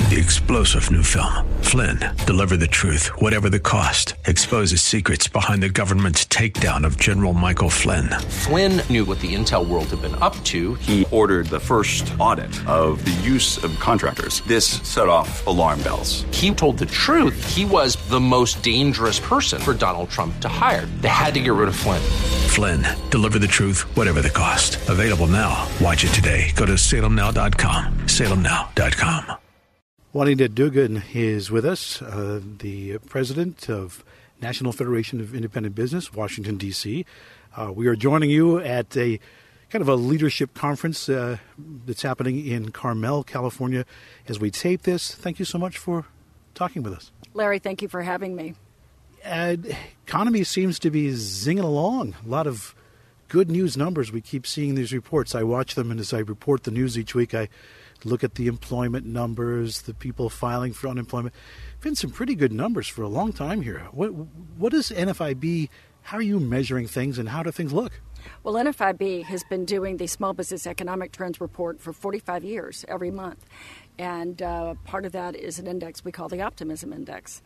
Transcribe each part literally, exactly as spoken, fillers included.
The explosive new film, Flynn, deliver the truth, whatever the cost, exposes secrets behind the government's takedown of General Michael Flynn. Flynn knew what the intel world had been up to. He ordered the first audit of the use of contractors. This set off alarm bells. He told the truth. He was the most dangerous person for Donald Trump to hire. They had to get rid of Flynn. Flynn, deliver the truth, whatever the cost. Available now. Watch it today. Go to salem now dot com. salem now dot com. Juanita Dugan is with us, uh, the president of National Federation of Independent Business, Washington, D C Uh, we are joining you at a kind of a leadership conference uh, that's happening in Carmel, California. As we tape this, thank you so much for talking with us. Larry, thank you for having me. Uh, economy seems to be zinging along. A lot of good news numbers. We keep seeing these reports. I watch them, and as I report the news each week, I look at the employment numbers, the people filing for unemployment. Been some pretty good numbers for a long time here. What what is N F I B? How are you measuring things, and how do things look? Well, N F I B has been doing the Small Business Economic Trends Report for forty-five years, every month. And uh, part of that is an index we call the Optimism Index.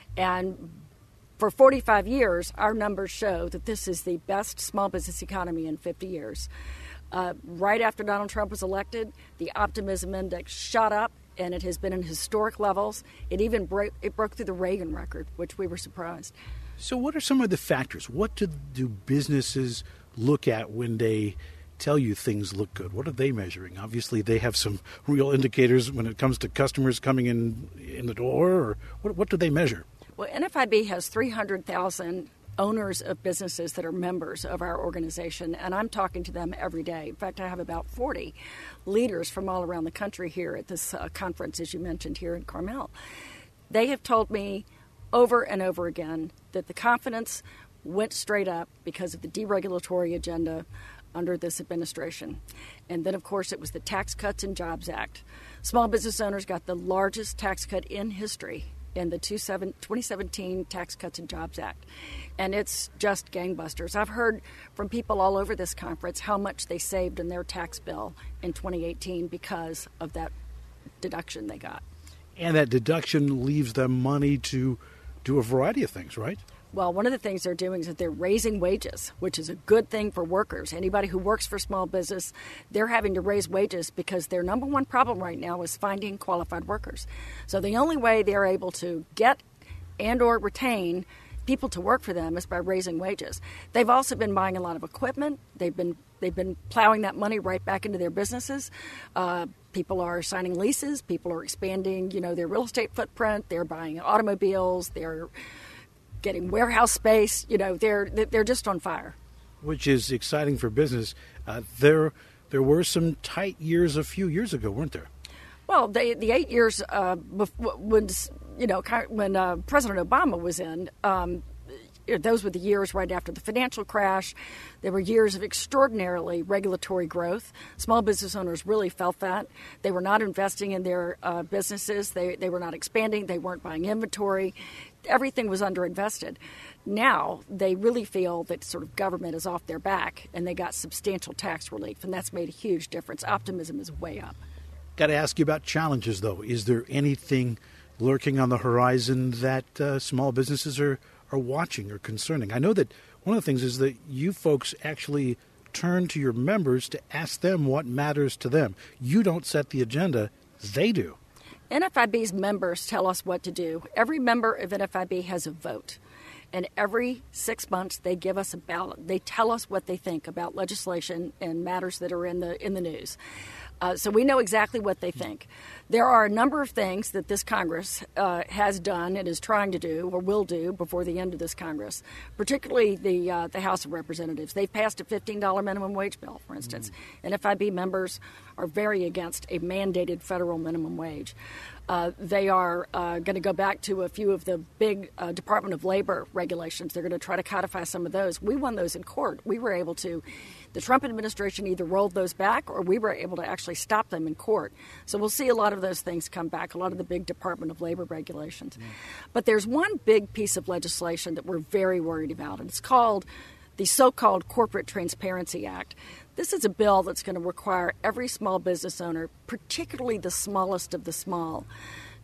And for forty-five years, our numbers show that this is the best small business economy in fifty years. Uh, right after Donald Trump was elected, the Optimism Index shot up, and it has been in historic levels. It even broke, it broke through the Reagan record, which we were surprised. So what are some of the factors? What do, do businesses look at when they tell you things look good? What are they measuring? Obviously, they have some real indicators when it comes to customers coming in in the door. Or what, what do they measure? Well, N F I B has three hundred thousand owners of businesses that are members of our organization, and I'm talking to them every day. In fact, I have about forty leaders from all around the country here at this uh, conference, as you mentioned, here in Carmel. They have told me over and over again that the confidence went straight up because of the deregulatory agenda under this administration. And then, of course, it was the Tax Cuts and Jobs Act. Small business owners got the largest tax cut in history in the twenty seventeen Tax Cuts and Jobs Act. And it's just gangbusters. I've heard from people all over this conference how much they saved in their tax bill in twenty eighteen because of that deduction they got. And that deduction leaves them money to do a variety of things, right? Well, one of the things they're doing is that they're raising wages, which is a good thing for workers. Anybody who works for small business, they're having to raise wages because their number one problem right now is finding qualified workers. So the only way they're able to get and or retain people to work for them is by raising wages. They've also been buying a lot of equipment. They've been they've been plowing that money right back into their businesses. Uh, people are signing leases. People are expanding, you know, their real estate footprint. They're buying automobiles. They're getting warehouse space. You know, they're they're just on fire. Which is exciting for business. Uh, there there were some tight years a few years ago, weren't there? Well, they, the eight years uh, before, when you know when uh, President Obama was in, um, those were the years right after the financial crash. There were years of extraordinarily regulatory growth. Small business owners really felt that. They were not investing in their uh, businesses. They they were not expanding. They weren't buying inventory. Everything was underinvested. Now they really feel that sort of government is off their back, and they got substantial tax relief, and that's made a huge difference. Optimism is way up. Got to ask you about challenges, though. Is there anything lurking on the horizon that uh, small businesses are, are watching or concerning? I know that one of the things is that you folks actually turn to your members to ask them what matters to them. You don't set the agenda, they do. N F I B's members tell us what to do. Every member of N F I B has a vote. And every six months they give us a ballot. They tell us what they think about legislation and matters that are in the in the news. Uh, so we know exactly what they think. There are a number of things that this Congress uh, has done and is trying to do or will do before the end of this Congress, particularly the uh, the House of Representatives. They've passed a fifteen dollars minimum wage bill, for instance. Mm-hmm. N F I B members are very against a mandated federal minimum wage. Uh, they are uh, going to go back to a few of the big uh, Department of Labor regulations. They're going to try to codify some of those. We won those in court. We were able to. The Trump administration either rolled those back or we were able to actually stop them in court. So we'll see a lot of those things come back, a lot of the big Department of Labor regulations. Mm. But there's one big piece of legislation that we're very worried about, and it's called the so-called Corporate Transparency Act. This is a bill that's going to require every small business owner, particularly the smallest of the small,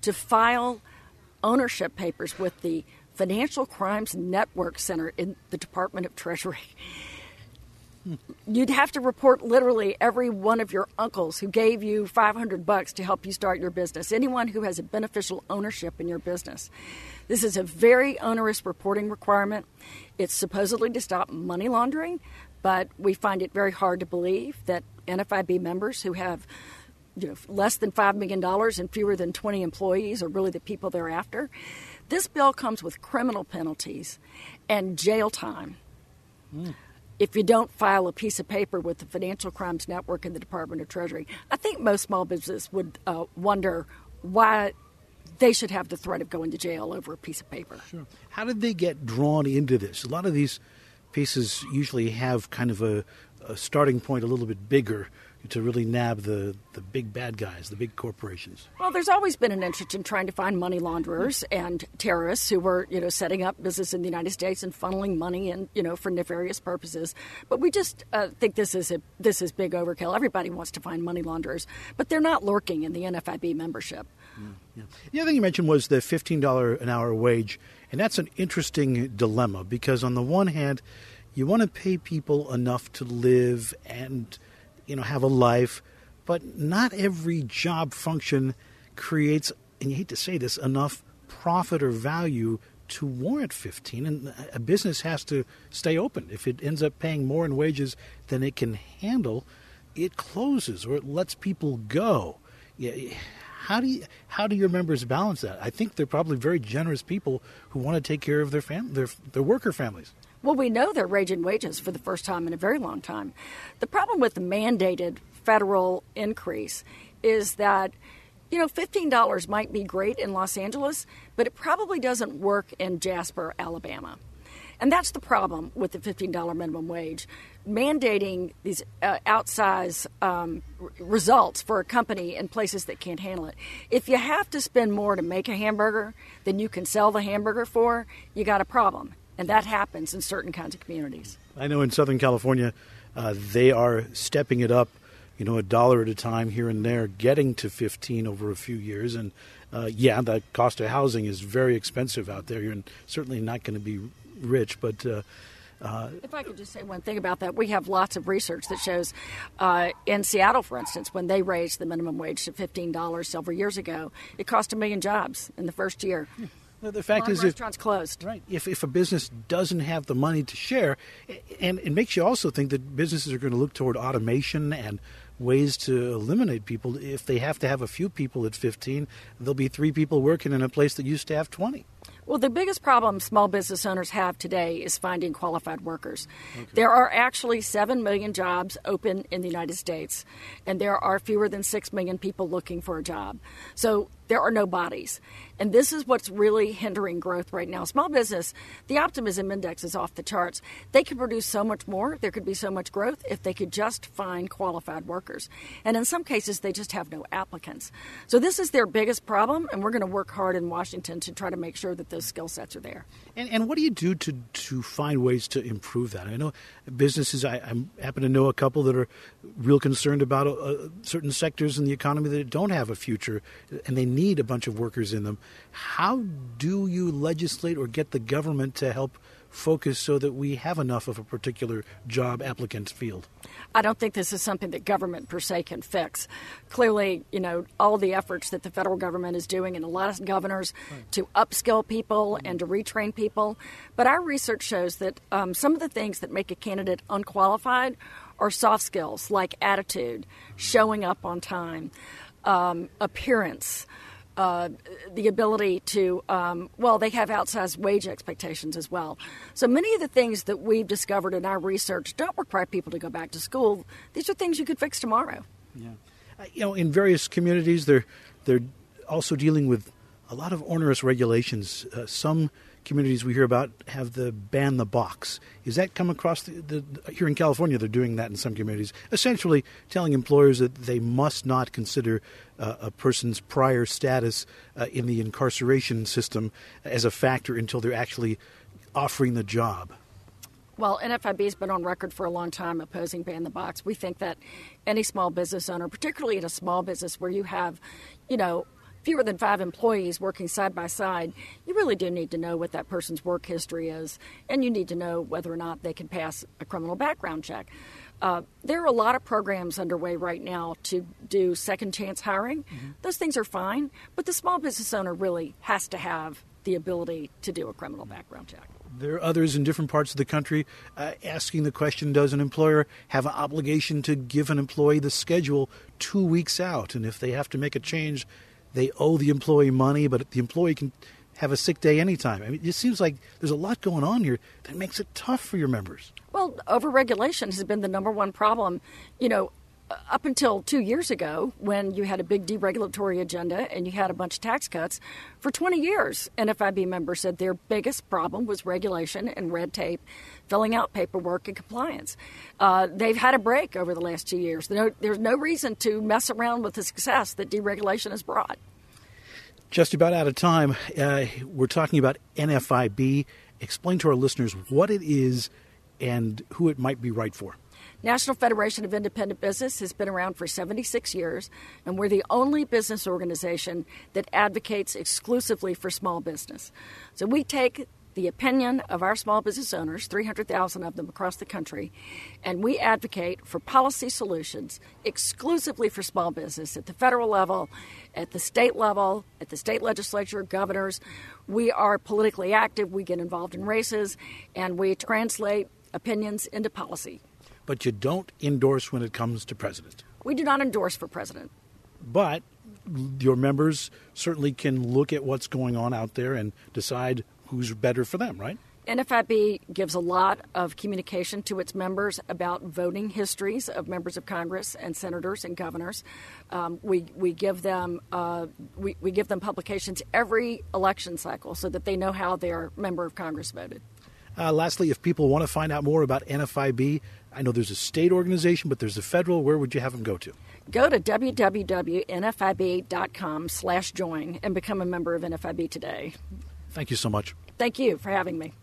to file ownership papers with the Financial Crimes Network Center in the Department of Treasury. You'd have to report literally every one of your uncles who gave you five hundred bucks to help you start your business, anyone who has a beneficial ownership in your business. This is a very onerous reporting requirement. It's supposedly to stop money laundering, but we find it very hard to believe that N F I B members who have you know, less than five million dollars and fewer than twenty employees are really the people they're after. This bill comes with criminal penalties and jail time. Mm. If you don't file a piece of paper with the Financial Crimes Network in the Department of Treasury. I think most small businesses would uh, wonder why they should have the threat of going to jail over a piece of paper. Sure. How did they get drawn into this? A lot of these pieces usually have kind of a, a starting point a little bit bigger to really nab the, the big bad guys, the big corporations. Well, there's always been an interest in trying to find money launderers and terrorists who were, you know, setting up business in the United States and funneling money and, you know, for nefarious purposes. But we just uh, think this is a this is big overkill. Everybody wants to find money launderers, but they're not lurking in the N F I B membership. Yeah, yeah. The other thing you mentioned was the fifteen dollars an hour wage, and that's an interesting dilemma because on the one hand, you want to pay people enough to live and you know, have a life, but not every job function creates, and you hate to say this, enough profit or value to warrant fifteen. And a business has to stay open. If it ends up paying more in wages than it can handle, it closes or it lets people go. Yeah, how do you, how do your members balance that? I think they're probably very generous people who want to take care of their fam- their their worker families. Well, we know they're raising wages for the first time in a very long time. The problem with the mandated federal increase is that, you know, fifteen dollars might be great in Los Angeles, but it probably doesn't work in Jasper, Alabama. And that's the problem with the fifteen dollars minimum wage. Mandating these uh, outsized um, r- results for a company in places that can't handle it. If you have to spend more to make a hamburger than you can sell the hamburger for, you got a problem. And that happens in certain kinds of communities. I know in Southern California, uh, they are stepping it up, you know, a dollar at a time here and there, getting to fifteen over a few years. And, uh, yeah, the cost of housing is very expensive out there. You're certainly not going to be rich, but... Uh, uh, if I could just say one thing about that, we have lots of research that shows uh, in Seattle, for instance, when they raised the minimum wage to fifteen dollars several years ago, it cost a million jobs in the first year. Hmm. The fact is, restaurants if, closed. Right. If if a business doesn't have the money to share, and it makes you also think that businesses are going to look toward automation and ways to eliminate people. If they have to have a few people at fifteen, there'll be three people working in a place that used to have twenty. Well, the biggest problem small business owners have today is finding qualified workers. Okay. There are actually seven million jobs open in the United States, and there are fewer than six million people looking for a job. So there are no bodies. And this is what's really hindering growth right now. Small business, the optimism index is off the charts. They could produce so much more. There could be so much growth if they could just find qualified workers. And in some cases, they just have no applicants. So this is their biggest problem, and we're going to work hard in Washington to try to make sure that those skill sets are there. And, and what do you do to, to find ways to improve that? I know businesses, I, I happen to know a couple that are real concerned about uh, certain sectors in the economy that don't have a future, and they need a bunch of workers in them. How do you legislate or get the government to help focus so that we have enough of a particular job applicant field? I don't think this is something that government per se can fix. Clearly, you know, all the efforts that the federal government is doing and a lot of governors right. to upskill people and to retrain people. But our research shows that um, some of the things that make a candidate unqualified are soft skills like attitude, showing up on time, um, appearance, Uh, the ability to, um, well, they have outsized wage expectations as well. So many of the things that we've discovered in our research don't require people to go back to school. These are things you could fix tomorrow. Yeah, uh, you know, in various communities, they're they're also dealing with a lot of onerous regulations. Uh, some communities we hear about have the ban the box. Is that come across the, the here in California? They're doing that in some communities, essentially telling employers that they must not consider uh, a person's prior status uh, in the incarceration system as a factor until they're actually offering the job. Well, N F I B has been on record for a long time opposing ban the box. We think that any small business owner, particularly in a small business where you have, you know, fewer than five employees working side by side, you really do need to know what that person's work history is, and you need to know whether or not they can pass a criminal background check. Uh, there are a lot of programs underway right now to do second chance hiring. Mm-hmm. Those things are fine, but the small business owner really has to have the ability to do a criminal background check. There are others in different parts of the country uh, asking the question, does an employer have an obligation to give an employee the schedule two weeks out? And if they have to make a change, they owe the employee money, but the employee can have a sick day anytime. I mean, it seems like there's a lot going on here that makes it tough for your members. Well, overregulation has been the number one problem, you know, up until two years ago when you had a big deregulatory agenda and you had a bunch of tax cuts. For twenty years, N F I B members said their biggest problem was regulation and red tape, filling out paperwork and compliance. Uh, they've had a break over the last two years. There's no reason to mess around with the success that deregulation has brought. Just about out of time. Uh, we're talking about N F I B. Explain to our listeners what it is and who it might be right for. National Federation of Independent Business has been around for seventy-six years, and we're the only business organization that advocates exclusively for small business. So we take the opinion of our small business owners, three hundred thousand of them across the country, and we advocate for policy solutions exclusively for small business at the federal level, at the state level, at the state legislature, governors. We are politically active. We get involved in races, and we translate opinions into policy. But you don't endorse when it comes to president. We do not endorse for president. But your members certainly can look at what's going on out there and decide who's better for them, right? N F I B gives a lot of communication to its members about voting histories of members of Congress and senators and governors. Um, we we give them uh, we, we give them publications every election cycle so that they know how their member of Congress voted. Uh, lastly, if people want to find out more about N F I B, I know there's a state organization, but there's a federal. Where would you have them go to? Go to w w w dot n f i b dot com slash join and become a member of N F I B today. Thank you so much. Thank you for having me.